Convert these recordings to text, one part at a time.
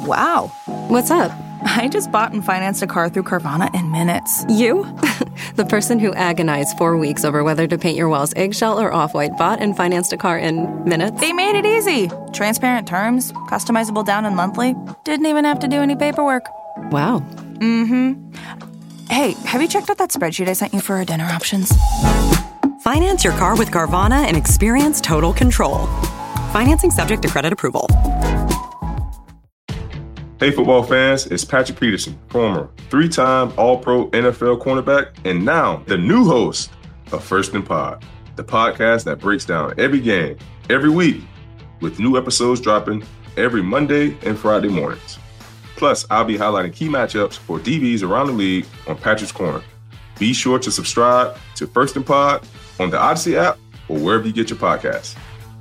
Wow. What's up? I just bought and financed a car through Carvana in minutes. You? The person who agonized 4 weeks over whether to paint your walls eggshell or off-white bought and financed a car in minutes? They made it easy. Transparent terms, customizable down and monthly. Didn't even have to do any paperwork. Wow. Mm-hmm. Hey, have you checked out that spreadsheet I sent you for our dinner options? Finance your car with Carvana and experience total control. Financing subject to credit approval. Hey, football fans, it's Patrick Peterson, former 3-time All-Pro NFL cornerback, and now the new host of First and Pod, the podcast that breaks down every game, every week, with new episodes dropping every Monday and Friday mornings. Plus, I'll be highlighting key matchups for DBs around the league on Patrick's Corner. Be sure to subscribe to First and Pod on the Odyssey app or wherever you get your podcasts.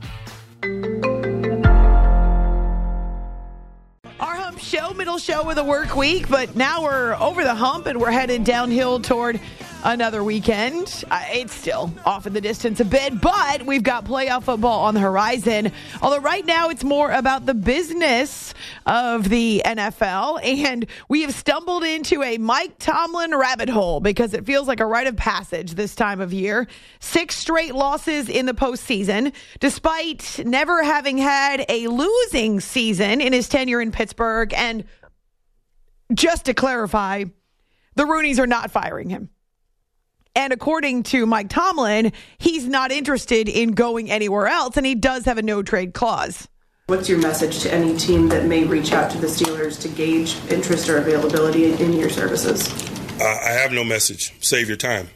Middle show of the work week, but now we're over the hump and we're headed downhill toward another weekend. It's still off in the distance a bit, but we've got playoff football on the horizon. Although right now it's more about the business of the NFL, and we have stumbled into a Mike Tomlin rabbit hole because it feels like a rite of passage this time of year. 6 straight losses in the postseason, despite never having had a losing season in his tenure in Pittsburgh. And just to clarify, the Rooneys are not firing him. And according to Mike Tomlin, he's not interested in going anywhere else, and he does have a no-trade clause. What's your message to any team that may reach out to the Steelers to gauge interest or availability in your services? I have no message. Save your time.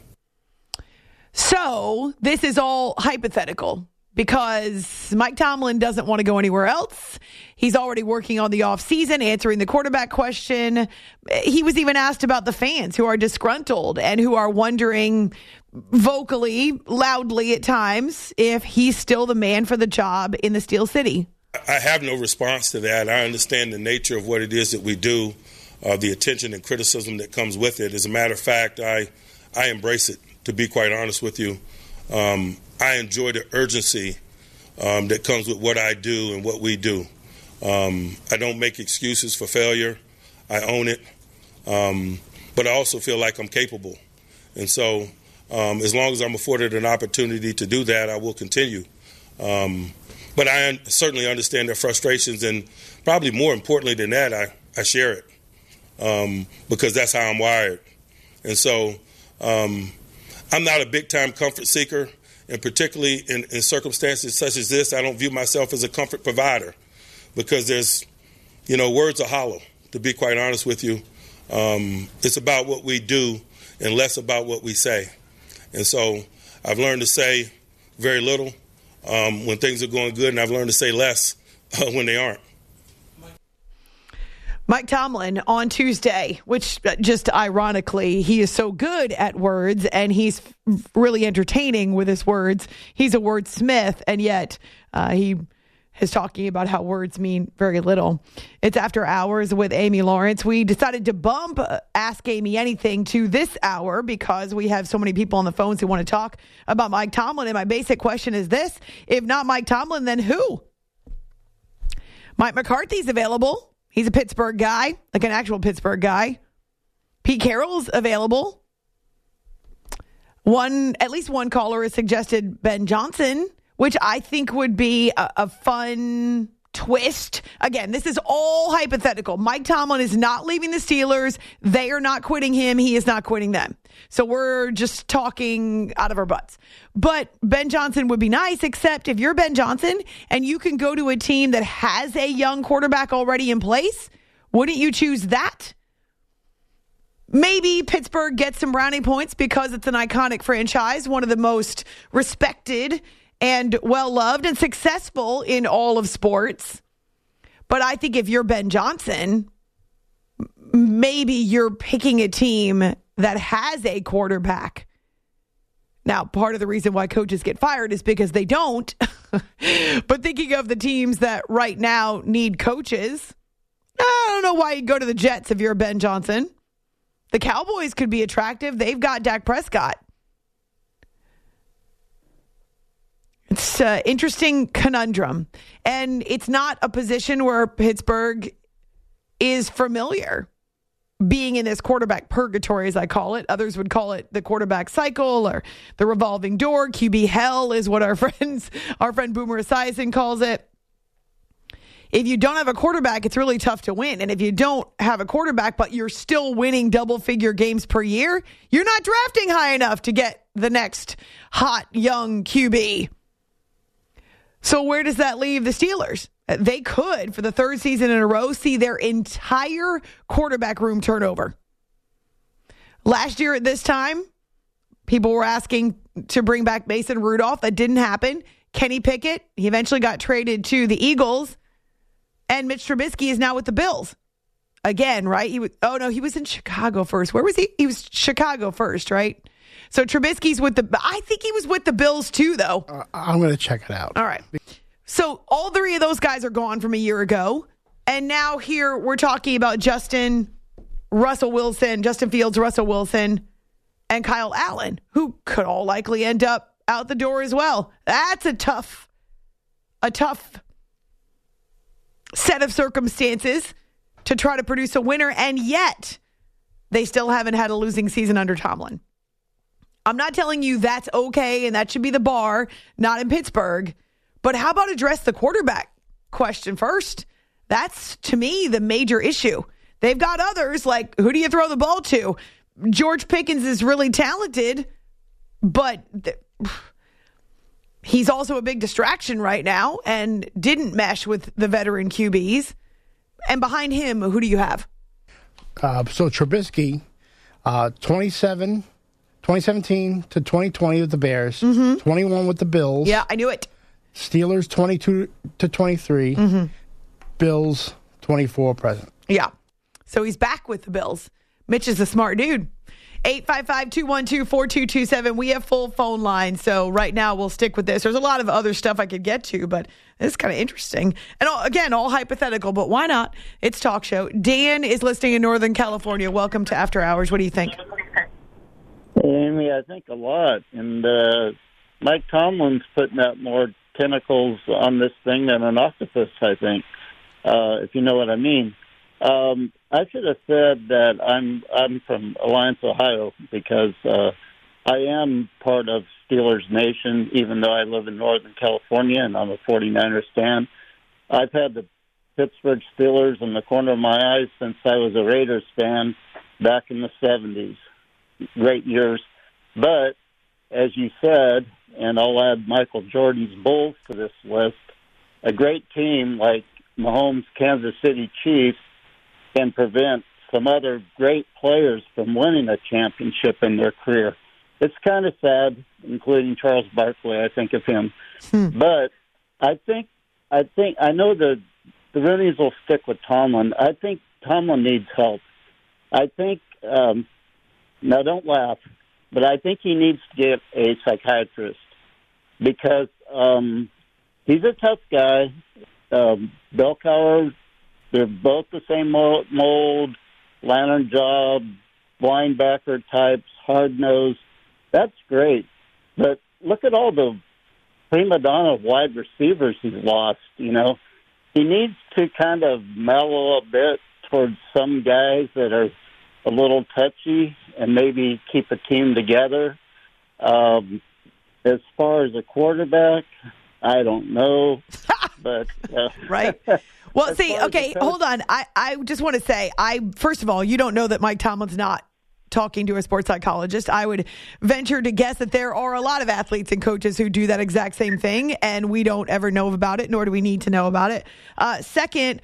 So this is all hypothetical because Mike Tomlin doesn't want to go anywhere else. He's already working on the offseason, answering the quarterback question. He was even asked about the fans who are disgruntled and who are wondering vocally, loudly at times, if he's still the man for the job in the Steel City. I have no response to that. I understand the nature of what it is that we do, the attention and criticism that comes with it. As a matter of fact, I embrace it, to be quite honest with you. I enjoy the urgency that comes with what I do and what we do. I don't make excuses for failure. I own it. But I also feel like I'm capable. And so as long as I'm afforded an opportunity to do that, I will continue. But I certainly understand their frustrations, and probably more importantly than that, I share it because that's how I'm wired. And so I'm not a big-time comfort seeker. And particularly in circumstances such as this, I don't view myself as a comfort provider because there's, words are hollow, to be quite honest with you. It's about what we do and less about what we say. And so I've learned to say very little when things are going good, and I've learned to say less when they aren't. Mike Tomlin on Tuesday, which just ironically, he is so good at words and he's really entertaining with his words. He's a wordsmith, and yet he is talking about how words mean very little. It's After Hours with Amy Lawrence. We decided to bump Ask Amy Anything to this hour because we have so many people on the phones who want to talk about Mike Tomlin. And my basic question is this: if not Mike Tomlin, then who? Mike McCarthy's available. He's a Pittsburgh guy, like an actual Pittsburgh guy. Pete Carroll's available. At least one caller has suggested Ben Johnson, which I think would be a fun twist. Again, this is all hypothetical. Mike Tomlin is not leaving the Steelers. They are not quitting him. He is not quitting them. So we're just talking out of our butts. But Ben Johnson would be nice, except if you're Ben Johnson and you can go to a team that has a young quarterback already in place, wouldn't you choose that? Maybe Pittsburgh gets some brownie points because it's an iconic franchise, one of the most respected and well-loved and successful in all of sports. But I think if you're Ben Johnson, maybe you're picking a team that has a quarterback. Now, part of the reason why coaches get fired is because they don't. But thinking of the teams that right now need coaches, I don't know why you'd go to the Jets if you're Ben Johnson. The Cowboys could be attractive. They've got Dak Prescott. It's an interesting conundrum. And it's not a position where Pittsburgh is familiar being in this quarterback purgatory, as I call it. Others would call it the quarterback cycle or the revolving door. QB hell is what our friend Boomer Esiason calls it. If you don't have a quarterback, it's really tough to win. And if you don't have a quarterback, but you're still winning double-figure games per year, you're not drafting high enough to get the next hot young QB. So where does that leave the Steelers? They could, for the third season in a row, see their entire quarterback room turnover. Last year at this time, people were asking to bring back Mason Rudolph. That didn't happen. Kenny Pickett, he eventually got traded to the Eagles. And Mitch Trubisky is now with the Bills. Again, right? He was in Chicago first. Where was he? He was Chicago first, right? So Trubisky's I think he was with the Bills too, though. I'm going to check it out. All right. So all three of those guys are gone from a year ago. And now here we're talking about Justin Fields, Russell Wilson, and Kyle Allen, who could all likely end up out the door as well. That's a tough set of circumstances to try to produce a winner, and yet they still haven't had a losing season under Tomlin. I'm not telling you that's okay and that should be the bar, not in Pittsburgh, but how about address the quarterback question first? That's, to me, the major issue. They've got others, like, who do you throw the ball to? George Pickens is really talented, but he's also a big distraction right now and didn't mesh with the veteran QBs. And behind him, who do you have? So Trubisky, 2017 to 2020 with the Bears, 21 with the Bills. Yeah, I knew it. Steelers 22 to 23, Bills 24 present. Yeah. So he's back with the Bills. Mitch is a smart dude. 855-212-4227. We have full phone lines, so right now we'll stick with this. There's a lot of other stuff I could get to, but this is kind of interesting. And again, all hypothetical, but why not? It's talk show. Dan is listening in Northern California. Welcome to After Hours. What do you think? Amy, I think a lot. And Mike Tomlin's putting out more tentacles on this thing than an octopus, I think, if you know what I mean. I should have said that I'm from Alliance, Ohio, because I am part of Steelers Nation, even though I live in Northern California and I'm a 49ers fan. I've had the Pittsburgh Steelers in the corner of my eyes since I was a Raiders fan back in the 70s. Great years. But, as you said, and I'll add Michael Jordan's Bulls to this list, a great team like Mahomes' Kansas City Chiefs can prevent some other great players from winning a championship in their career. It's kind of sad, including Charles Barkley. I think of him, but I know the Rooney's will stick with Tomlin. I think Tomlin needs help. I think now don't laugh, but I think he needs to get a psychiatrist because he's a tough guy. Belcauer. They're both the same mold, lantern job, linebacker types, hard-nosed. That's great. But look at all the prima donna wide receivers he's lost, you know. He needs to kind of mellow a bit towards some guys that are a little touchy and maybe keep a team together. As far as a quarterback, I don't know. But right. Well, see, okay, hold on. I just want to say, first of all, you don't know that Mike Tomlin's not talking to a sports psychologist. I would venture to guess that there are a lot of athletes and coaches who do that exact same thing, and we don't ever know about it, nor do we need to know about it. Second,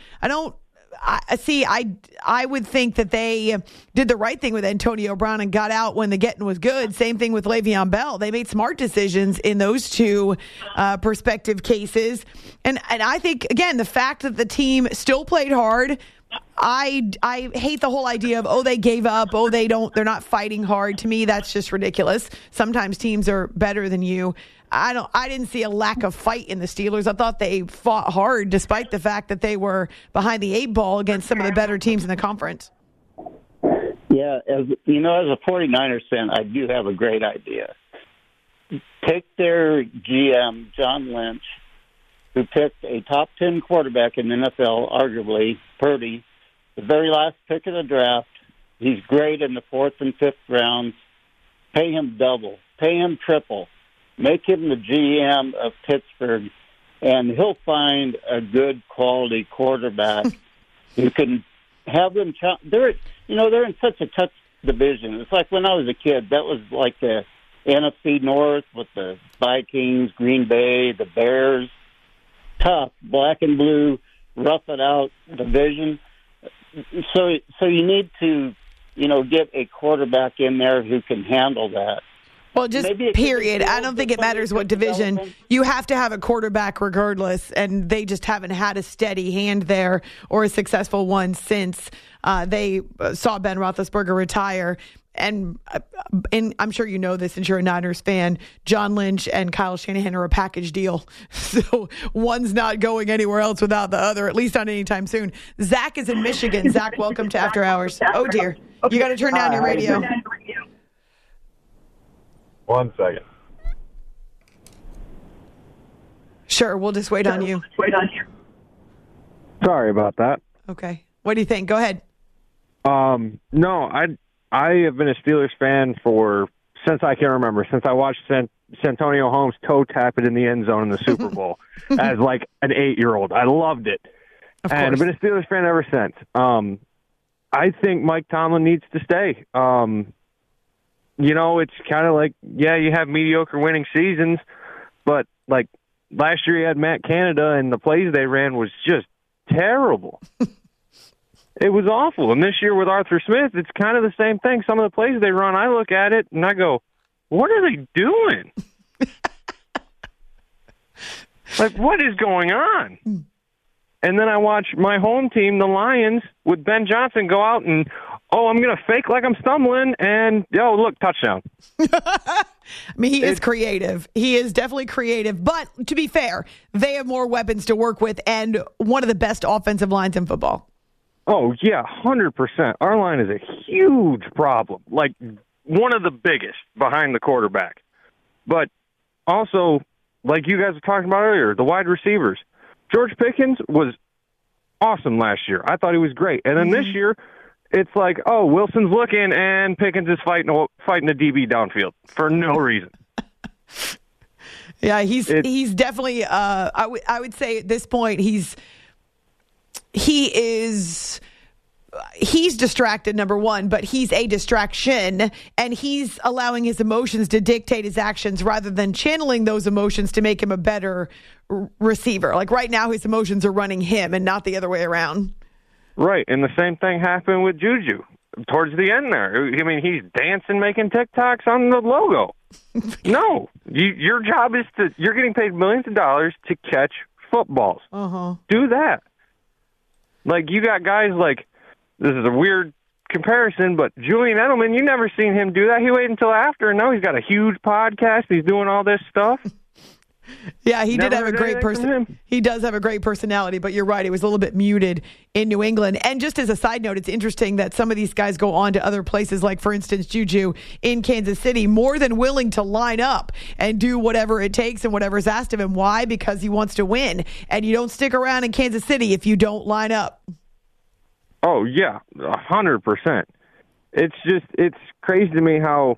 I would think that they did the right thing with Antonio Brown and got out when the getting was good. Same thing with Le'Veon Bell. They made smart decisions in those two prospective cases. And I think, again, the fact that the team still played hard, I hate the whole idea of, they gave up, they're not fighting hard. To me, that's just ridiculous. Sometimes teams are better than you. I didn't see a lack of fight in the Steelers. I thought they fought hard despite the fact that they were behind the 8 ball against some of the better teams in the conference. Yeah, as a 49ers fan, I do have a great idea. Pick their GM, John Lynch, who picked a top 10 quarterback in the NFL, arguably Purdy, the very last pick of the draft. He's great in the 4th and 5th rounds. Pay him double. Pay him triple. Make him the GM of Pittsburgh, and he'll find a good quality quarterback who can have them. They're in such a tough division. It's like when I was a kid. That was like the NFC North with the Vikings, Green Bay, the Bears. Tough, black and blue, rough it out division. So you need to, get a quarterback in there who can handle that. Well, just period. I don't think it matters what division. You have to have a quarterback regardless, and they just haven't had a steady hand there or a successful one since they saw Ben Roethlisberger retire. And I'm sure you know this since you're a Niners fan, John Lynch and Kyle Shanahan are a package deal. So one's not going anywhere else without the other, at least not anytime soon. Zach is in Michigan. Zach, welcome to After Hours. Oh, dear. You got to turn down your radio. 1 second. Sure, we'll just wait on you. Sorry about that. Okay. What do you think? Go ahead. No, I have been a Steelers fan since I can remember, since I watched Santonio Holmes toe tap it in the end zone in the Super Bowl as like an 8-year-old. I loved it. And I've been a Steelers fan ever since. I think Mike Tomlin needs to stay. It's kind of like, you have mediocre winning seasons, but like last year you had Matt Canada and the plays they ran was just terrible. It was awful. And this year with Arthur Smith, it's kind of the same thing. Some of the plays they run, I look at it and I go, what are they doing? Like, what is going on? And then I watch my home team, the Lions, with Ben Johnson go out and, I'm going to fake like I'm stumbling, and, look, touchdown. I mean, he is creative. He is definitely creative. But to be fair, they have more weapons to work with and one of the best offensive lines in football. Oh, yeah, 100%. Our line is a huge problem, like one of the biggest behind the quarterback. But also, like you guys were talking about earlier, the wide receivers. George Pickens was awesome last year. I thought he was great. And then this year, it's like, Wilson's looking and Pickens is fighting the DB downfield for no reason. Yeah, he's definitely, I would say at this point, he's distracted, number one, but he's a distraction, and he's allowing his emotions to dictate his actions rather than channeling those emotions to make him a better receiver. Like right now, his emotions are running him and not the other way around. Right, and the same thing happened with Juju towards the end there. I mean, he's dancing, making TikToks on the logo. No, your job is you're getting paid millions of dollars to catch footballs. Do that. Like, you got guys like, this is a weird comparison, but Julian Edelman, you never seen him do that. He waited until after, and now he's got a huge podcast. He's doing all this stuff. Yeah, he did have a great person. He does have a great personality, but you're right. It was a little bit muted in New England. And just as a side note, it's interesting that some of these guys go on to other places, like, for instance, Juju in Kansas City, more than willing to line up and do whatever it takes and whatever's asked of him. Why? Because he wants to win. And you don't stick around in Kansas City if you don't line up. Oh, yeah, 100%. It's crazy to me how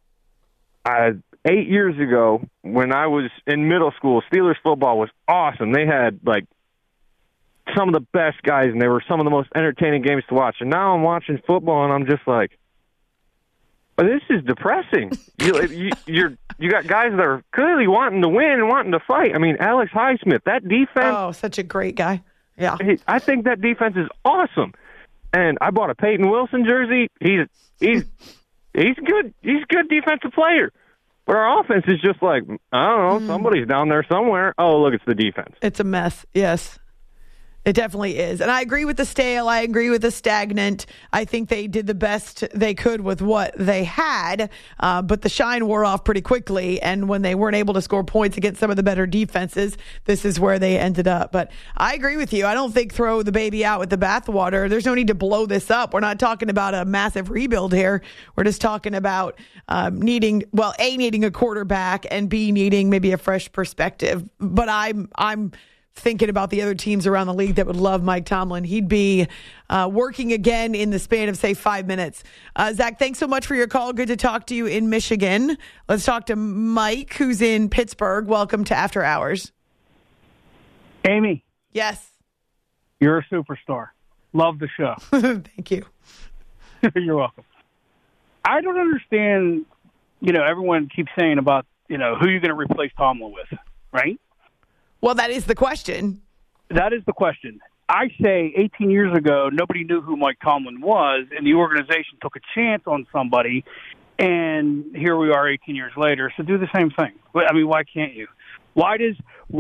8 years ago, when I was in middle school, Steelers football was awesome. They had, like, some of the best guys, and they were some of the most entertaining games to watch. And now I'm watching football, and I'm just like, this is depressing. You got guys that are clearly wanting to win and wanting to fight. I mean, Alex Highsmith, that defense. Oh, such a great guy. Yeah. I think that defense is awesome. And I bought a Peyton Wilson jersey. He's good. He's a good defensive player. But our offense is just like, I don't know, somebody's down there somewhere. Oh, look, it's the defense. It's a mess, yes. It definitely is. And I agree with the stale. I agree with the stagnant. I think they did the best they could with what they had, but the shine wore off pretty quickly. And when they weren't able to score points against some of the better defenses, this is where they ended up. But I agree with you. I don't think throw the baby out with the bathwater. There's no need to blow this up. We're not talking about a massive rebuild here. We're just talking about needing a quarterback, and B, needing maybe a fresh perspective. But I'm thinking about the other teams around the league that would love Mike Tomlin. He'd be working again in the span of, say, 5 minutes. Zach, thanks so much for your call. Good to talk to you in Michigan. Let's talk to Mike, who's in Pittsburgh. Welcome to After Hours. Amy. Yes. You're a superstar. Love the show. Thank you. You're welcome. I don't understand, everyone keeps saying about, who you're going to replace Tomlin with, right? Well, that is the question. That is the question. I say 18 years ago, nobody knew who Mike Tomlin was, and the organization took a chance on somebody, and here we are 18 years later. So do the same thing. I mean, why can't you? Why is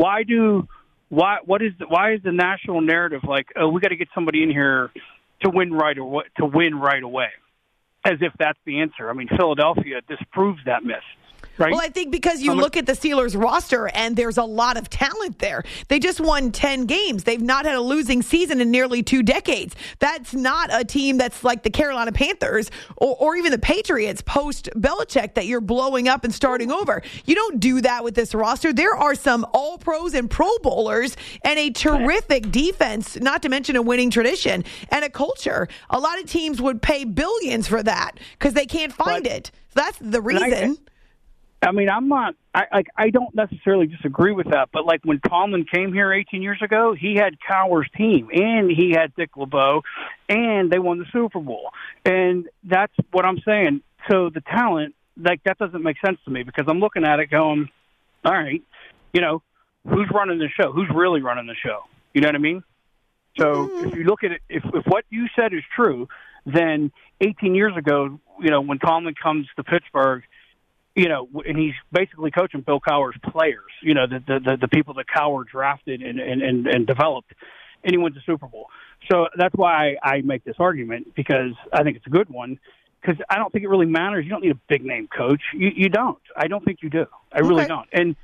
the national narrative like, oh, we got to get somebody in here to win right away, as if that's the answer? I mean, Philadelphia disproves that myth. Right? Well, I think because you look at the Steelers roster and there's a lot of talent there. They just won 10 games. They've not had a losing season in nearly 2 decades. That's not a team that's like the Carolina Panthers or even the Patriots post-Belichick that you're blowing up and starting over. You don't do that with this roster. There are some all-pros and Pro Bowlers and a terrific defense, not to mention a winning tradition and a culture. A lot of teams would pay billions for that because they can't find it. So that's the reason. I mean, I don't necessarily disagree with that, but like when Tomlin came here 18 years ago, he had Cowher's team, and he had Dick LeBeau, and they won the Super Bowl. And that's what I'm saying. So the talent, like, that doesn't make sense to me because I'm looking at it going, all right, who's running the show? Who's really running the show? You know what I mean? So if you look at it, if what you said is true, then 18 years ago, when Tomlin comes to Pittsburgh, and he's basically coaching Bill Cowher's players, the people that Cowher drafted and developed, and he wins the Super Bowl. So that's why I make this argument, because I think it's a good one, because I don't think it really matters. You don't need a big-name coach. You don't. I don't think you do. I really don't. And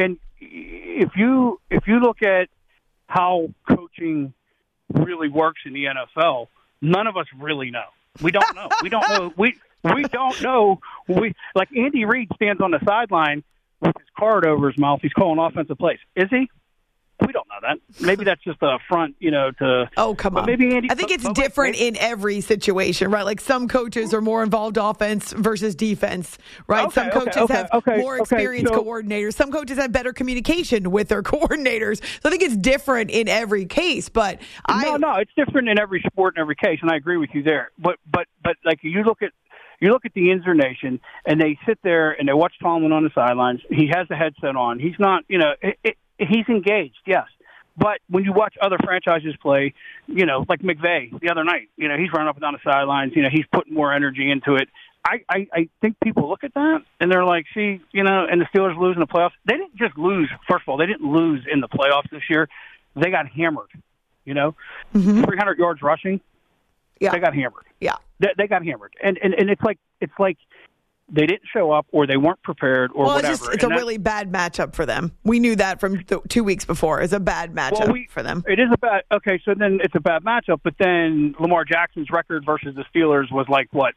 if you look at how coaching really works in the NFL, none of us really know. We don't know. We don't know. We don't know. Like Andy Reid stands on the sideline with his card over his mouth. He's calling offensive plays. Is he? We don't know that. Maybe that's just a front, to. Oh, come on. Maybe Andy. I think it's different in every situation, right? Like some coaches are more involved offense versus defense, right? Okay, some coaches have more experienced coordinators. Some coaches have better communication with their coordinators. So I think it's different in every case. But no, it's different in every sport and every case, and I agree with you there. But like you look at the Inzer Nation, and they sit there and they watch Tomlin on the sidelines. He has the headset on. He's not, he's engaged, yes. But when you watch other franchises play, like McVay the other night, he's running up and down the sidelines. He's putting more energy into it. I think people look at that and they're like, see, and the Steelers lose in the playoffs. They didn't just lose. First of all, they didn't lose in the playoffs this year. They got hammered, 300 yards rushing. Yeah. They got hammered. Yeah. They got hammered. And it's like they didn't show up or they weren't prepared or whatever. It's a really bad matchup for them. We knew that from 2 weeks before. It's a bad matchup for them. It is a bad – okay, so then it's a bad matchup, but then Lamar Jackson's record versus the Steelers was like, what,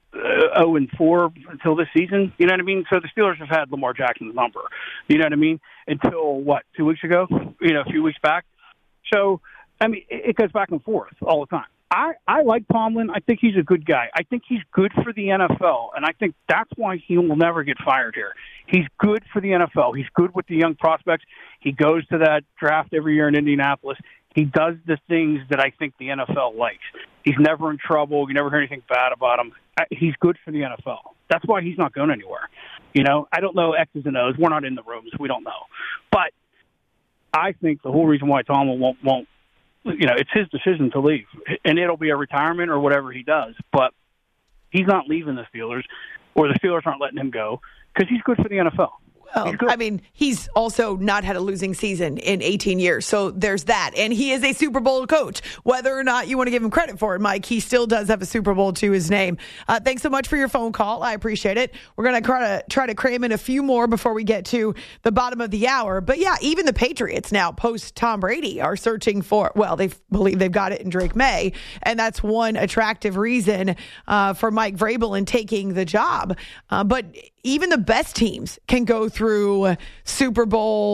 0-4 until this season? You know what I mean? So the Steelers have had Lamar Jackson's number. You know what I mean? Until, what, 2 weeks ago? A few weeks back? So, I mean, it goes back and forth all the time. I like Tomlin. I think he's a good guy. I think he's good for the NFL, and I think that's why he will never get fired here. He's good for the NFL. He's good with the young prospects. He goes to that draft every year in Indianapolis. He does the things that I think the NFL likes. He's never in trouble. You never hear anything bad about him. He's good for the NFL. That's why he's not going anywhere. I don't know X's and O's. We're not in the rooms. We don't know. But I think the whole reason why Tomlin won't it's his decision to leave, and it'll be a retirement or whatever he does. But he's not leaving the Steelers, or the Steelers aren't letting him go because he's good for the NFL. Well, I mean, he's also not had a losing season in 18 years, so there's that. And he is a Super Bowl coach. Whether or not you want to give him credit for it, Mike, he still does have a Super Bowl to his name. Thanks so much for your phone call. I appreciate it. We're going to try to cram in a few more before we get to the bottom of the hour. But yeah, even the Patriots now, post Tom Brady, are searching for, well, they believe they've got it in Drake May, and that's one attractive reason for Mike Vrabel in taking the job. But even the best teams can go through Super Bowl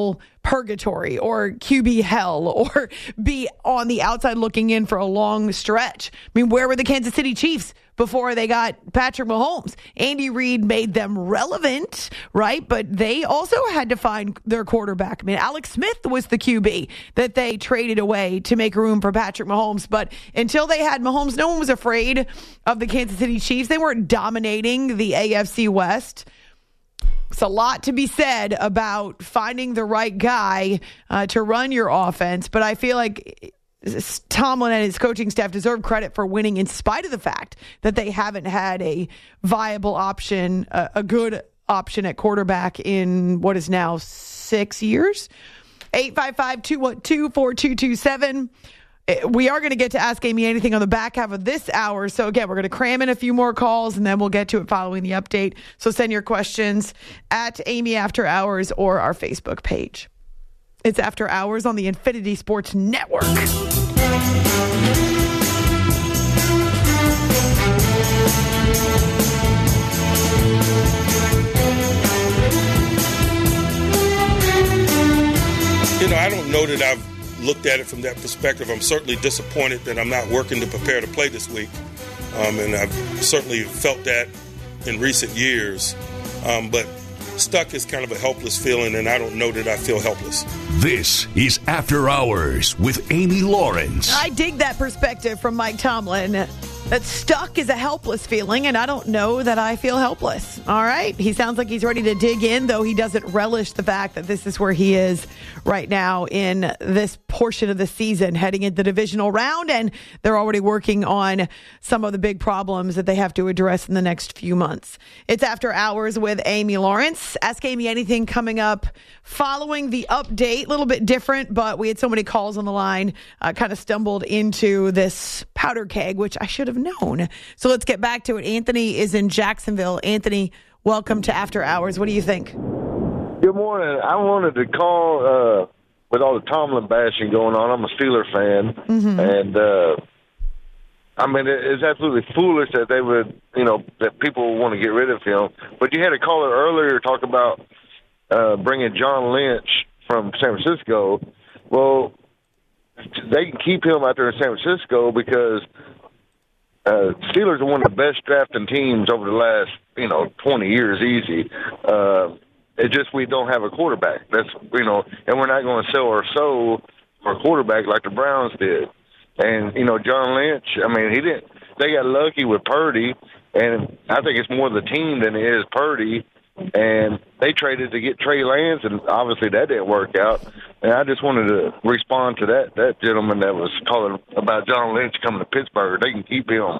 purgatory or QB hell or be on the outside looking in for a long stretch. I mean, where were the Kansas City Chiefs before they got Patrick Mahomes? Andy Reid made them relevant, right? But they also had to find their quarterback. I mean, Alex Smith was the QB that they traded away to make room for Patrick Mahomes. But until they had Mahomes, no one was afraid of the Kansas City Chiefs. They weren't dominating the AFC West. It's a lot to be said about finding the right guy to run your offense, but I feel like Tomlin and his coaching staff deserve credit for winning in spite of the fact that they haven't had a viable option, a good option at quarterback in what is now 6 years. 855-212-4227. We are going to get to Ask Amy Anything on the back half of this hour. So, again, we're going to cram in a few more calls, and then we'll get to it following the update. So send your questions at Amy After Hours or our Facebook page. It's After Hours on the Infinity Sports Network. I don't know that I've looked at it from that perspective. I'm certainly disappointed that I'm not working to prepare to play this week. And I've certainly felt that in recent years. But stuck is kind of a helpless feeling, and I don't know that I feel helpless. This is After Hours with Amy Lawrence. I dig that perspective from Mike Tomlin. That stuck is a helpless feeling, and I don't know that I feel helpless. All right. He sounds like he's ready to dig in, though he doesn't relish the fact that this is where he is right now in this portion of the season, heading into the divisional round, and they're already working on some of the big problems that they have to address in the next few months. It's After Hours with Amy Lawrence. Ask Amy Anything coming up following the update. A little bit different, but we had so many calls on the line, kind of stumbled into this powder keg, which I should have known. So let's get back to it. Anthony is in Jacksonville. Anthony, welcome to After Hours. What do you think? Good morning. I wanted to call with all the Tomlin bashing going on. I'm a Steeler fan, and I mean it's absolutely foolish that they would, that people would want to get rid of him. But you had a caller earlier talk about bringing John Lynch from San Francisco. Well, they can keep him out there in San Francisco because Steelers are one of the best drafting teams over the last, 20 years, easy. It's just we don't have a quarterback. That's, and we're not going to sell our soul for a quarterback like the Browns did. And, John Lynch, I mean, they got lucky with Purdy, and I think it's more the team than it is Purdy. And they traded to get Trey Lance, and obviously that didn't work out. And I just wanted to respond to that gentleman that was calling about John Lynch coming to Pittsburgh. They can keep him.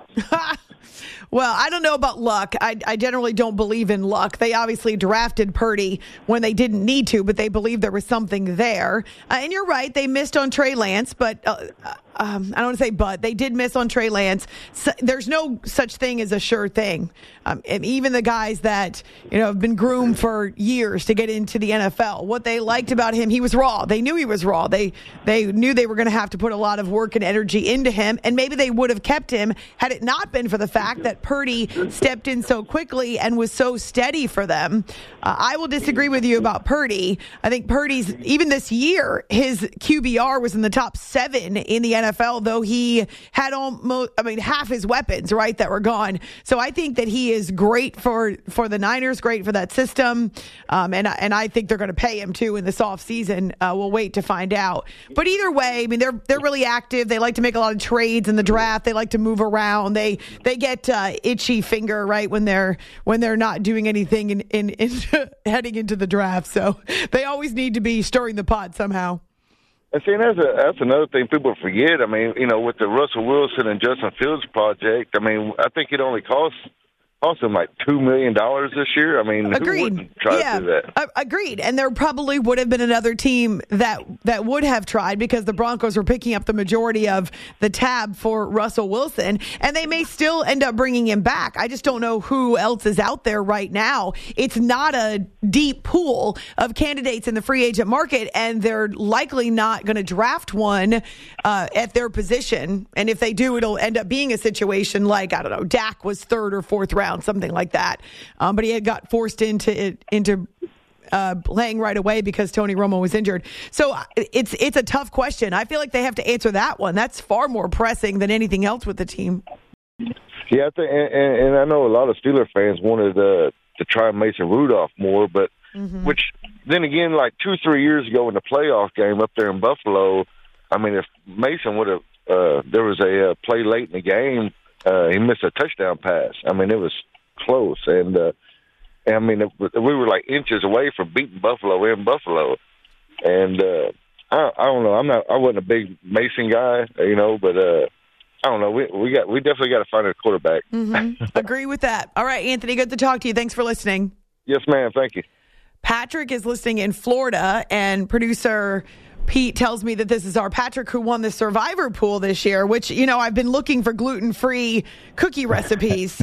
Well, I don't know about luck. I generally don't believe in luck. They obviously drafted Purdy when they didn't need to, but they believed there was something there. And you're right, they missed on Trey Lance, but I don't want to say but. They did miss on Trey Lance. So there's no such thing as a sure thing. And even the guys that have been groomed for years to get into the NFL, what they liked about him, he was raw. They knew he was raw. They knew they were going to have to put a lot of work and energy into him, and maybe they would have kept him had it not been for the fact that Purdy stepped in so quickly and was so steady for them. I will disagree with you about Purdy. I think Purdy's, even this year, his QBR was in the top 7 in the NFL, though he had half his weapons, right, that were gone. So I think that he is great for the Niners, great for that system. And I think they're going to pay him too in this offseason. We'll wait to find out. But either way, I mean, they're really active. They like to make a lot of trades in the draft. They like to move around. They get itchy finger, right, when they're not doing anything in heading into the draft. So they always need to be stirring the pot somehow. And see, that's another thing people forget. I mean, with the Russell Wilson and Justin Fields project, I mean, I think it only cost them like $2 million this year. I mean, Agreed. Who wouldn't try to do that? Agreed. And there probably would have been another team that would have tried, because the Broncos were picking up the majority of the tab for Russell Wilson, and they may still end up bringing him back. I just don't know who else is out there right now. It's not a deep pool of candidates in the free agent market, and they're likely not going to draft one at their position. And if they do, it'll end up being a situation like, I don't know, Dak was 3rd or 4th round, something like that. But he had got forced into playing right away because Tony Romo was injured. So it's a tough question. I feel like they have to answer that one. That's far more pressing than anything else with the team. Yeah, I think, and I know a lot of Steelers fans wanted to try Mason Rudolph more, but which then again, like 2-3 years ago in the playoff game up there in Buffalo, I mean, if Mason would have, there was a play late in the game, he missed a touchdown pass. I mean, it was close, and I mean, we were like inches away from beating Buffalo in Buffalo, and I don't know. I wasn't a big Mason guy, but I don't know. We definitely got to find a quarterback. Agree with that. All right, Anthony, good to talk to you. Thanks for listening. Yes, ma'am. Thank you. Patrick is listening in Florida, and producer Pete tells me that this is our Patrick who won the Survivor pool this year, which, I've been looking for gluten-free cookie recipes.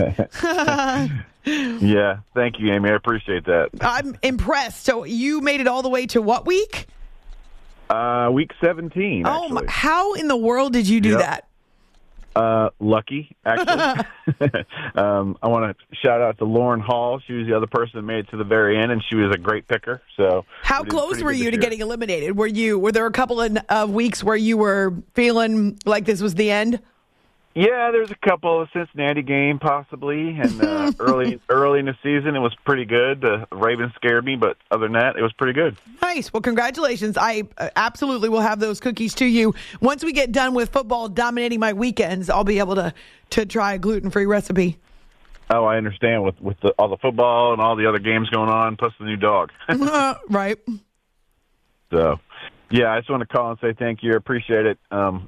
Yeah, thank you, Amy. I appreciate that. I'm impressed. So you made it all the way to what week? Week 17, actually. Oh, how in the world did you do that? Lucky, actually. I want to shout out to Lauren Hall. She was the other person that made it to the very end, and she was a great picker. So, how close were you to getting eliminated? Were there a couple of weeks where you were feeling like this was the end? Yeah, there's a couple of Cincinnati game possibly, and early in the season it was pretty good. The Ravens scared me, but other than that, it was pretty good. Nice. Well, congratulations. I absolutely will have those cookies to you. Once we get done with football dominating my weekends, I'll be able to try a gluten-free recipe. Oh, I understand with all the football and all the other games going on, plus the new dog. Right. So, yeah, I just want to call and say thank you. I appreciate it.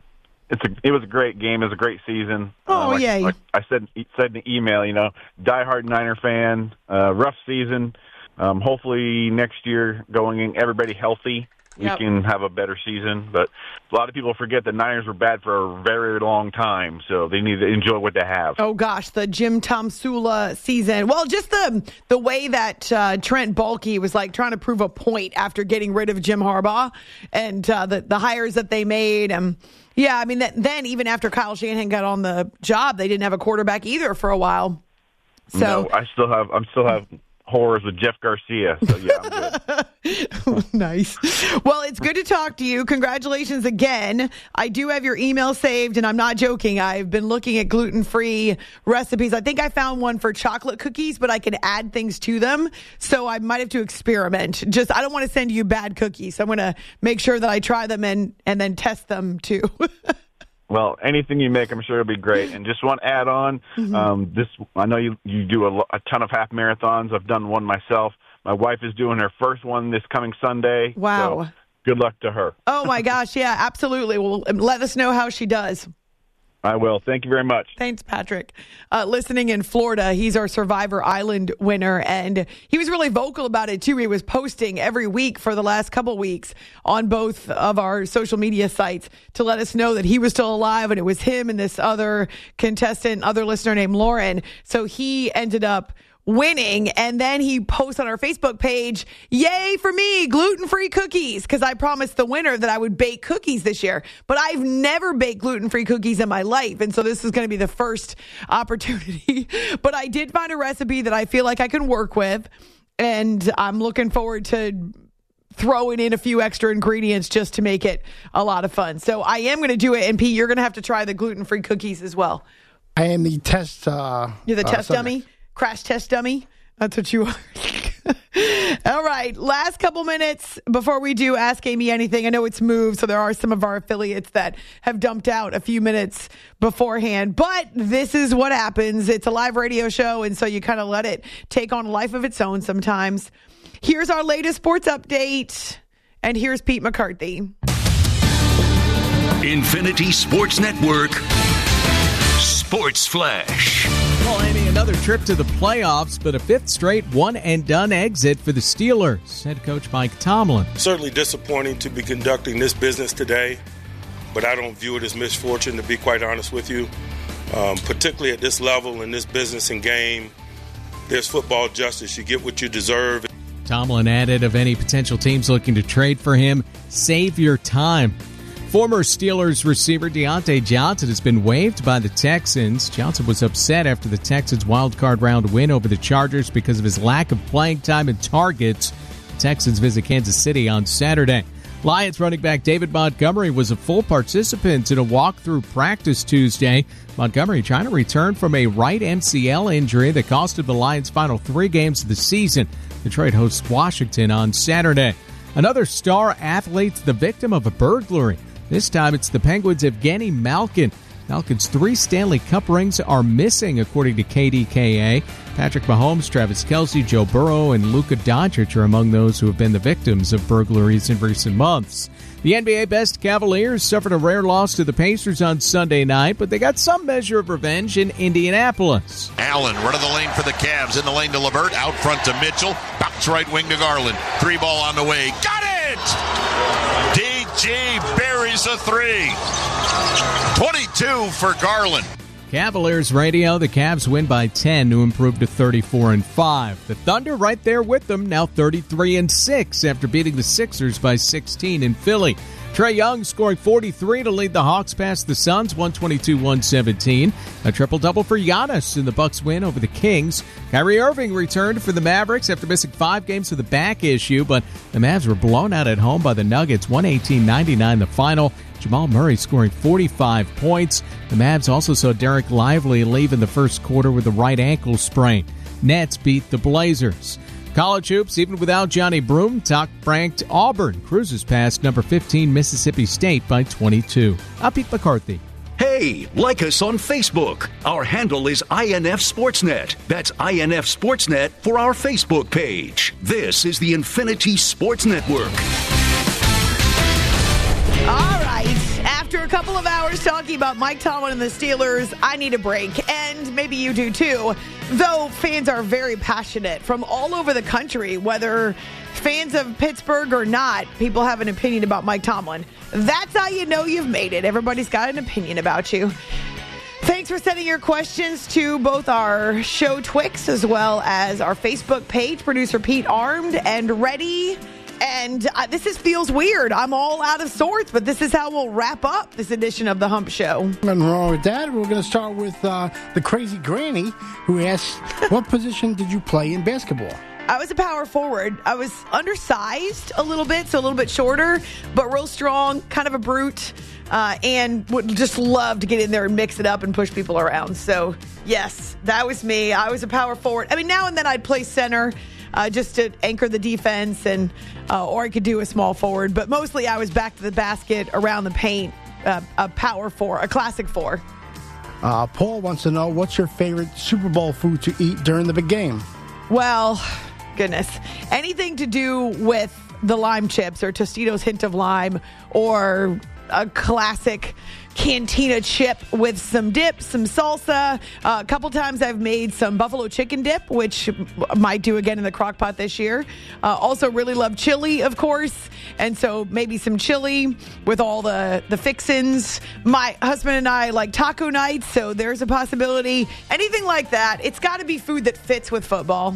It was a great game. It was a great season. Yay. Like I said in the email, diehard Niner fan, rough season. Hopefully next year, going in, everybody healthy, we can have a better season. But a lot of people forget the Niners were bad for a very long time, so they need to enjoy what they have. Oh, gosh, the Jim Tomsula season. Well, just the way that Trent Baalke was like trying to prove a point after getting rid of Jim Harbaugh and the hires that they made. Yeah, I mean, then even after Kyle Shanahan got on the job, they didn't have a quarterback either for a while. So no, I still have horrors with Jeff Garcia. So yeah, I'm good. Nice. Well, it's good to talk to you. Congratulations again. I do have your email saved, and I'm not joking. I've been looking at gluten-free recipes. I think I found one for chocolate cookies, but I can add things to them. So I might have to experiment. I don't want to send you bad cookies. I'm going to make sure that I try them and then test them too. Well, anything you make, I'm sure it'll be great. And just one add-on, I know you do a ton of half marathons. I've done one myself. My wife is doing her first one this coming Sunday. Wow. So good luck to her. Oh, my gosh. Yeah, absolutely. Well, let us know how she does. I will. Thank you very much. Thanks, Patrick. Listening in Florida, he's our Survivor Island winner, and he was really vocal about it, too. He was posting every week for the last couple weeks on both of our social media sites to let us know that he was still alive, and it was him and this other contestant, other listener named Lauren. So he ended up winning, and then he posts on our Facebook page, yay for me, gluten-free cookies, because I promised the winner that I would bake cookies this year, but I've never baked gluten-free cookies in my life, and so this is going to be the first opportunity. But I did find a recipe that I feel like I can work with, and I'm looking forward to throwing in a few extra ingredients just to make it a lot of fun. So I am going to do it, and Pete, you're going to have to try the gluten-free cookies as well. I am the test You're the test dummy? Crash test dummy? That's what you are. All right. Last couple minutes before we do Ask Amy Anything. I know it's moved, so there are some of our affiliates that have dumped out a few minutes beforehand. But this is what happens. It's a live radio show, and so you kind of let it take on a life of its own sometimes. Here's our latest sports update, and here's Pete McCarthy. Infinity Sports Network Sports Flash. Well, Amy, another trip to the playoffs, but a fifth straight one-and-done exit for the Steelers. Head coach Mike Tomlin. Certainly disappointing to be conducting this business today, but I don't view it as misfortune, to be quite honest with you. Particularly at this level in this business and game, there's football justice. You get what you deserve. Tomlin added of any potential teams looking to trade for him, save your time. Former Steelers receiver Deontay Johnson has been waived by the Texans. Johnson was upset after the Texans' wildcard round win over the Chargers because of his lack of playing time and targets. Texans visit Kansas City on Saturday. Lions running back David Montgomery was a full participant in a walkthrough practice Tuesday. Montgomery trying to return from a right MCL injury that cost him the Lions' final 3 games of the season. Detroit hosts Washington on Saturday. Another star athlete's the victim of a burglary. This time it's the Penguins' Evgeny Malkin. Malkin's 3 Stanley Cup rings are missing, according to KDKA. Patrick Mahomes, Travis Kelce, Joe Burrow, and Luka Doncic are among those who have been the victims of burglaries in recent months. The NBA best Cavaliers suffered a rare loss to the Pacers on Sunday night, but they got some measure of revenge in Indianapolis. Allen, run of the lane for the Cavs. In the lane to LeVert, out front to Mitchell. Bounce right wing to Garland. 3 ball on the way. Got it! DJ buries a 3. 22 for Garland. Cavaliers radio, the Cavs win by 10 to improve to 34-5. The Thunder right there with them, now 33-6 after beating the Sixers by 16 in Philly. Trae Young scoring 43 to lead the Hawks past the Suns, 122-117. A triple-double for Giannis in the Bucks win over the Kings. Kyrie Irving returned for the Mavericks after missing 5 games with a back issue, but the Mavs were blown out at home by the Nuggets, 118-99 the final. Jamal Murray scoring 45 points. The Mavs also saw Derek Lively leave in the first quarter with a right ankle sprain. Nets beat the Blazers. College hoops, even without Johnny Broome, top-ranked Auburn cruises past number 15 Mississippi State by 22. I'm Pete McCarthy. Hey, like us on Facebook. Our handle is INF Sportsnet. That's INF Sportsnet for our Facebook page. This is the Infinity Sports Network. All right. After a couple of hours talking about Mike Tomlin and the Steelers, I need a break. And maybe you do too. Though fans are very passionate from all over the country, whether fans of Pittsburgh or not, people have an opinion about Mike Tomlin. That's how you know you've made it. Everybody's got an opinion about you. Thanks for sending your questions to both our show Twix as well as our Facebook page. Producer Pete armed and ready. And this feels weird. I'm all out of sorts, but this is how we'll wrap up this edition of The Hump Show. Nothing wrong with that. We're going to start with the crazy granny who asks, what position did you play in basketball? I was a power forward. I was undersized a little bit, so a little bit shorter, but real strong, kind of a brute, and would just love to get in there and mix it up and push people around. So, yes, that was me. I was a power forward. I mean, now and then I'd play center. Just to anchor the defense, and or I could do a small forward. But mostly I was back to the basket, around the paint, a power 4, a classic 4. Paul wants to know, what's your favorite Super Bowl food to eat during the big game? Well, goodness. Anything to do with the lime chips or Tostitos hint of lime or a classic Cantina chip with some dip, some salsa. A couple times I've made some buffalo chicken dip, which I might do again in the crock pot this year. Also really love chili, of course. And so maybe some chili with all the fixins. My husband and I like taco nights, so there's a possibility. Anything like that. It's got to be food that fits with football.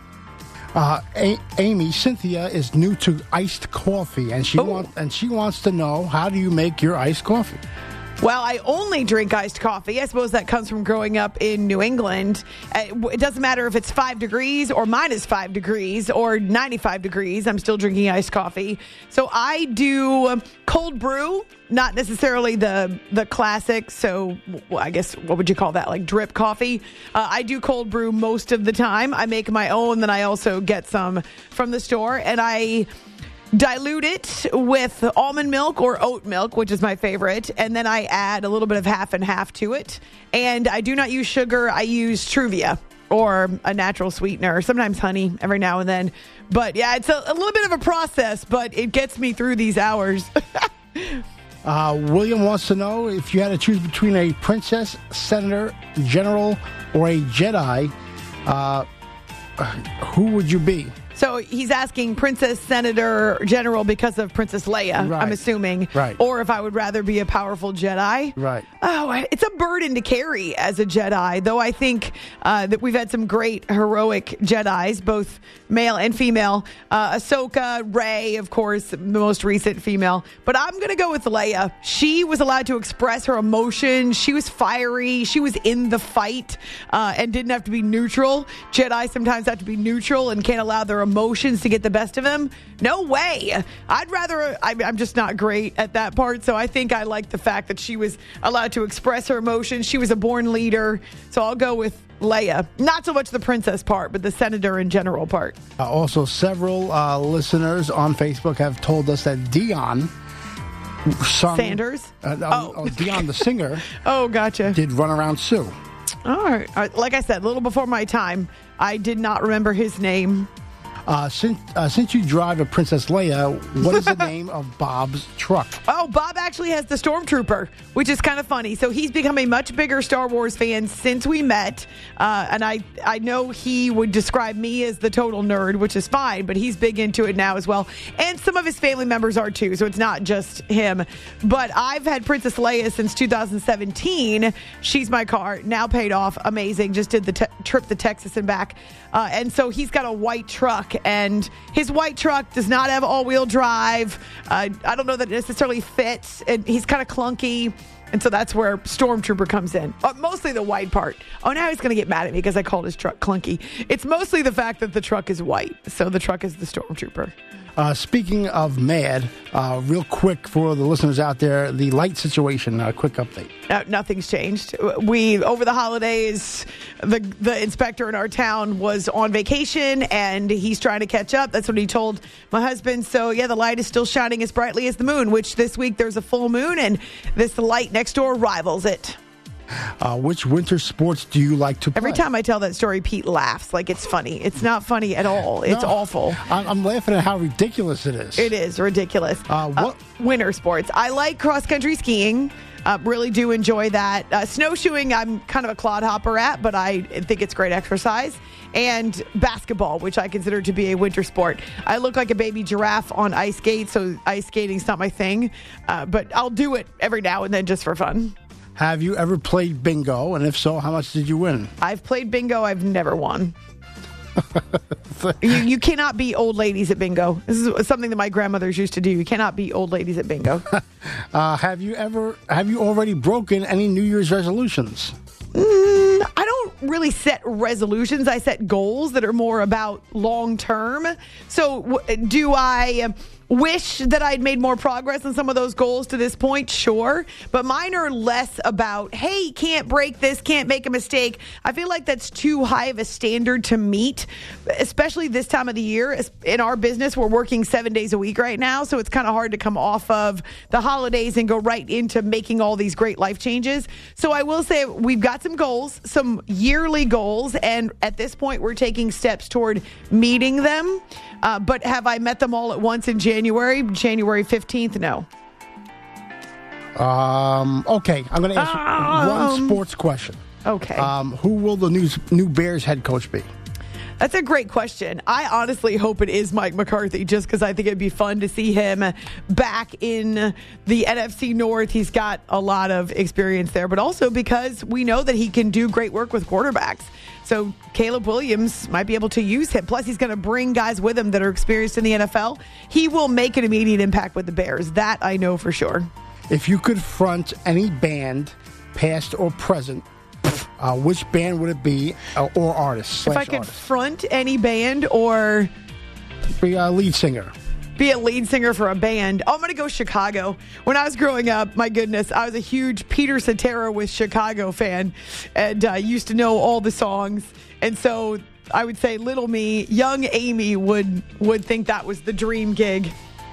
Cynthia is new to iced coffee, and she wants to know, how do you make your iced coffee? Well, I only drink iced coffee. I suppose that comes from growing up in New England. It doesn't matter if it's 5 degrees or minus 5 degrees or 95 degrees. I'm still drinking iced coffee. So I do cold brew, not necessarily the classic. So I guess, what would you call that? Like drip coffee. I do cold brew most of the time. I make my own. Then I also get some from the store, and I dilute it with almond milk or oat milk, which is my favorite, and then I add a little bit of half and half to it. And I do not use sugar. I use Truvia or a natural sweetener, sometimes honey every now and then. But yeah, it's a little bit of a process, but it gets me through these hours. William wants to know, if you had to choose between a princess, senator, general, or a Jedi, who would you be? So he's asking princess, senator, general because of Princess Leia, right. I'm assuming. Right. Or if I would rather be a powerful Jedi. Right. Oh, it's a burden to carry as a Jedi, though I think that we've had some great heroic Jedis, both male and female. Ahsoka, Rey, of course, the most recent female. But I'm going to go with Leia. She was allowed to express her emotions. She was fiery. She was in the fight and didn't have to be neutral. Jedi sometimes have to be neutral and can't allow their emotions to get the best of him. No way. I'm just not great at that part. So I think I like the fact that she was allowed to express her emotions. She was a born leader. So I'll go with Leia. Not so much the princess part, but the senator in general part. Also, several listeners on Facebook have told us that Deion Sanders? Deion the singer. Oh, gotcha. Did Run Around Sue. All right. Like I said, a little before my time, I did not remember his name. Since you drive a Princess Leia, what is the name of Bob's truck? Oh, Bob actually has the Stormtrooper, which is kind of funny. So he's become a much bigger Star Wars fan since we met. And I know he would describe me as the total nerd, which is fine, but he's big into it now as well. And some of his family members are too, so it's not just him. But I've had Princess Leia since 2017. She's my car, now paid off. Amazing. Just did the trip to Texas and back. And so he's got a white truck, and his white truck does not have all-wheel drive. I don't know that it necessarily fits, and he's kind of clunky. And so that's where Stormtrooper comes in. Mostly the white part. Oh, now he's going to get mad at me because I called his truck clunky. It's mostly the fact that the truck is white. So the truck is the Stormtrooper. Speaking of mad, real quick for the listeners out there, the light situation, quick update. Nothing's changed. Over the holidays, the inspector in our town was on vacation, and he's trying to catch up. That's what he told my husband. So, yeah, the light is still shining as brightly as the moon, which this week there's a full moon, and this light next door rivals it. Which winter sports do you like to play? Every time I tell that story, Pete laughs like it's funny. It's not funny at all. It's awful. I'm laughing at how ridiculous it is. It is ridiculous. Winter sports. I like cross-country skiing. Really do enjoy that. Snowshoeing, I'm kind of a clodhopper at, but I think it's great exercise. And basketball, which I consider to be a winter sport. I look like a baby giraffe on ice skates, so ice skating's not my thing. But I'll do it every now and then just for fun. Have you ever played bingo? And if so, how much did you win? I've played bingo. I've never won. You cannot beat old ladies at bingo. This is something that my grandmothers used to do. You cannot beat old ladies at bingo. Have you already broken any New Year's resolutions? I don't really set resolutions. I set goals that are more about long term. So do I wish that I'd made more progress on some of those goals to this point? Sure. But mine are less about, hey, can't break this, can't make a mistake. I feel like that's too high of a standard to meet, especially this time of the year. In our business, we're working 7 days a week right now, so it's kind of hard to come off of the holidays and go right into making all these great life changes. So I will say we've got some goals, some yearly goals, and at this point, we're taking steps toward meeting them. But have I met them all at once in January 15th? No. Okay, I'm going to ask one sports question. Okay. Who will the new Bears head coach be? That's a great question. I honestly hope it is Mike McCarthy, just because I think it'd be fun to see him back in the NFC North. He's got a lot of experience there, but also because we know that he can do great work with quarterbacks. So Caleb Williams might be able to use him. Plus, he's going to bring guys with him that are experienced in the NFL. He will make an immediate impact with the Bears. That I know for sure. If you could front any band, past or present, which band would it be, or artist? If I could front any band or be a lead singer. Be a lead singer for a band. I'm going to go Chicago. When I was growing up, my goodness, I was a huge Peter Cetera with Chicago fan and used to know all the songs. And so I would say little me, young Amy would think that was the dream gig.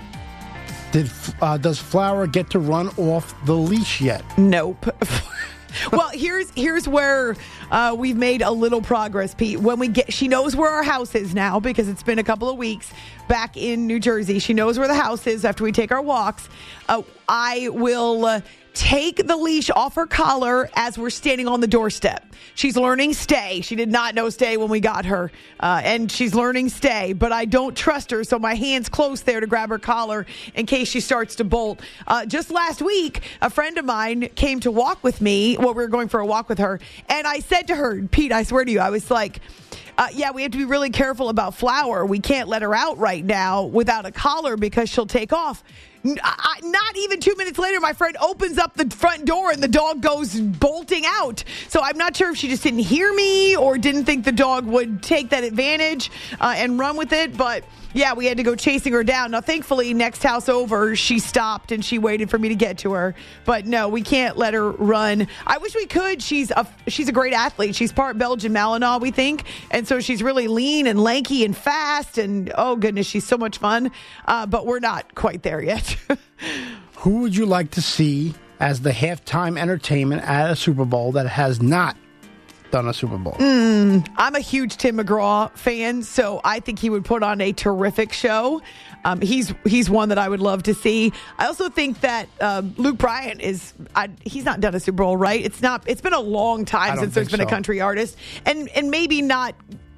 Does Flower get to run off the leash yet? Nope. Well, here's where we've made a little progress, Pete. She knows where our house is now because it's been a couple of weeks back in New Jersey. She knows where the house is after we take our walks. I will take the leash off her collar as we're standing on the doorstep. She's learning stay. She did not know stay when we got her, and she's learning stay, but I don't trust her, so my hand's close there to grab her collar in case she starts to bolt. Just last week, a friend of mine came to walk with me. Well, we were going for a walk with her, and I said to her, Pete, I swear to you, I was like, yeah, we have to be really careful about Flower. We can't let her out right now without a collar because she'll take off. Not even 2 minutes later, my friend opens up the front door and the dog goes bolting out. So I'm not sure if she just didn't hear me or didn't think the dog would take that advantage and run with it. But yeah, we had to go chasing her down. Now, thankfully, next house over, she stopped and she waited for me to get to her. But no, we can't let her run. I wish we could. She's a great athlete. She's part Belgian Malinois, we think. And so she's really lean and lanky and fast. And oh, goodness, she's so much fun. But we're not quite there yet. Who would you like to see as the halftime entertainment at a Super Bowl that has not done a Super Bowl? I'm a huge Tim McGraw fan, so I think he would put on a terrific show. He's one that I would love to see. I also think that Luke Bryan he's not done a Super Bowl, right? It's been a long time since there's been a country artist, and maybe not,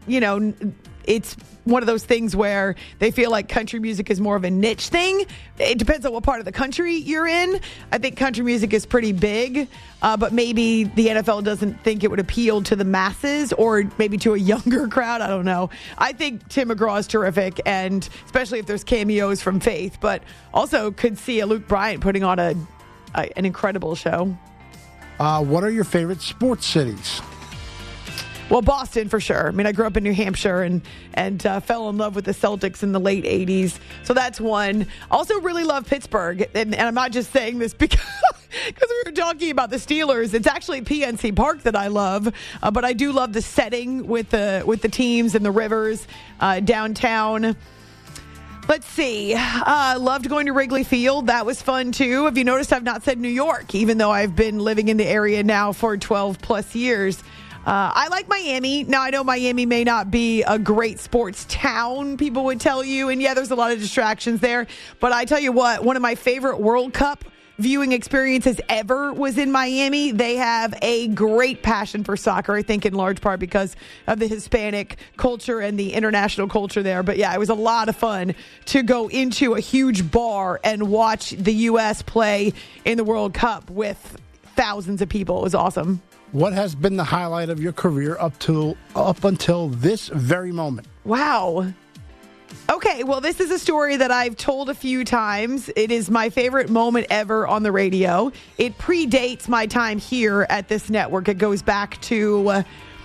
it's one of those things where they feel like country music is more of a niche thing. It depends on what part of the country you're in. I think country music is pretty big, but maybe the NFL doesn't think it would appeal to the masses or maybe to a younger crowd. I don't know. I think Tim McGraw is terrific, and especially if there's cameos from Faith, but also could see a Luke Bryan putting on an incredible show. What are your favorite sports cities? Well, Boston for sure. I mean, I grew up in New Hampshire and fell in love with the Celtics in the late 80s. So that's one. Also really love Pittsburgh. And I'm not just saying this because we were talking about the Steelers. It's actually PNC Park that I love. But I do love the setting with the teams and the rivers downtown. Let's see. Loved going to Wrigley Field. That was fun, too. Have you noticed I've not said New York, even though I've been living in the area now for 12 plus years? I like Miami. Now, I know Miami may not be a great sports town, people would tell you. And yeah, there's a lot of distractions there. But I tell you what, one of my favorite World Cup viewing experiences ever was in Miami. They have a great passion for soccer, I think in large part because of the Hispanic culture and the international culture there. But yeah, it was a lot of fun to go into a huge bar and watch the U.S. play in the World Cup with thousands of people. It was awesome. What has been the highlight of your career up until this very moment? Wow. Okay, well, this is a story that I've told a few times. It is my favorite moment ever on the radio. It predates my time here at this network. It goes back to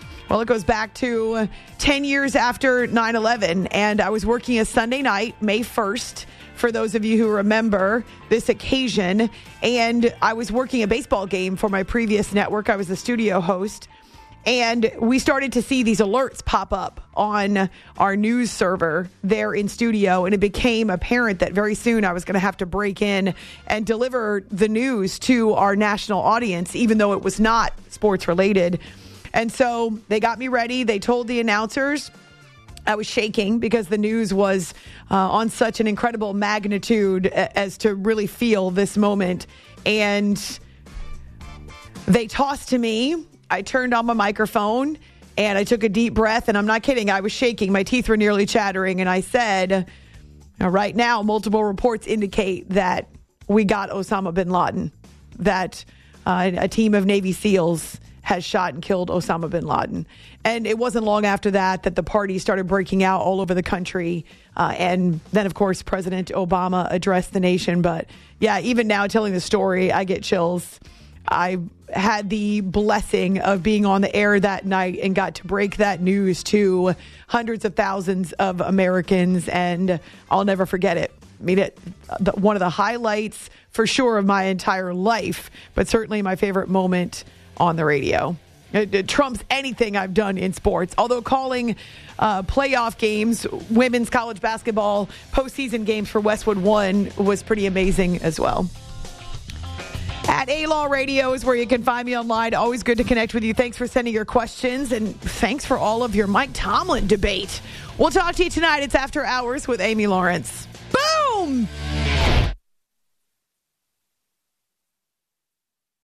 10 years after 9/11, and I was working a Sunday night, May 1st, for those of you who remember this occasion, and I was working a baseball game for my previous network. I was the studio host, and we started to see these alerts pop up on our news server there in studio, and it became apparent that very soon I was going to have to break in and deliver the news to our national audience, even though it was not sports related. And so they got me ready. They told the announcers. I was shaking because the news was on such an incredible magnitude as to really feel this moment. And they tossed to me. I turned on my microphone and I took a deep breath. And I'm not kidding. I was shaking. My teeth were nearly chattering. And I said, right now, multiple reports indicate that we got Osama bin Laden, that a team of Navy SEALs has shot and killed Osama bin Laden. And it wasn't long after that the parties started breaking out all over the country. And then, of course, President Obama addressed the nation. But yeah, even now telling the story, I get chills. I had the blessing of being on the air that night and got to break that news to hundreds of thousands of Americans. And I'll never forget it. I mean, one of the highlights for sure of my entire life, but certainly my favorite moment on the radio. It trumps anything I've done in sports. Although calling playoff games, women's college basketball, postseason games for Westwood One was pretty amazing as well. At A-Law Radio is where you can find me online. Always good to connect with you. Thanks for sending your questions, and thanks for all of your Mike Tomlin debate. We'll talk to you tonight. It's After Hours with Amy Lawrence. Boom!